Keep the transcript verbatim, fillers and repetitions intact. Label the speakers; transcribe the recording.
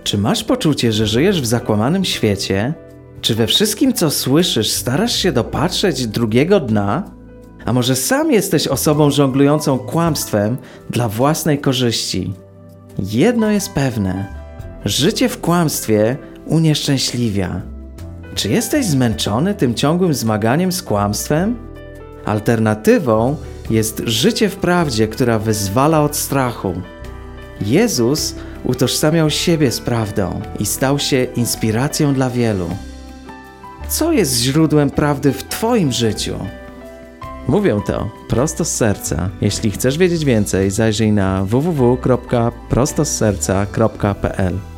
Speaker 1: Czy masz poczucie, że żyjesz w zakłamanym świecie? Czy we wszystkim, co słyszysz, starasz się dopatrzeć drugiego dna? A może sam jesteś osobą żonglującą kłamstwem dla własnej korzyści? Jedno jest pewne. Życie w kłamstwie unieszczęśliwia. Czy jesteś zmęczony tym ciągłym zmaganiem z kłamstwem? Alternatywą jest życie w prawdzie, która wyzwala od strachu. Jezus utożsamiał siebie z prawdą i stał się inspiracją dla wielu. Co jest źródłem prawdy w Twoim życiu? Mówię to prosto z serca. Jeśli chcesz wiedzieć więcej, zajrzyj na w w w kropka prosto z serca kropka p l.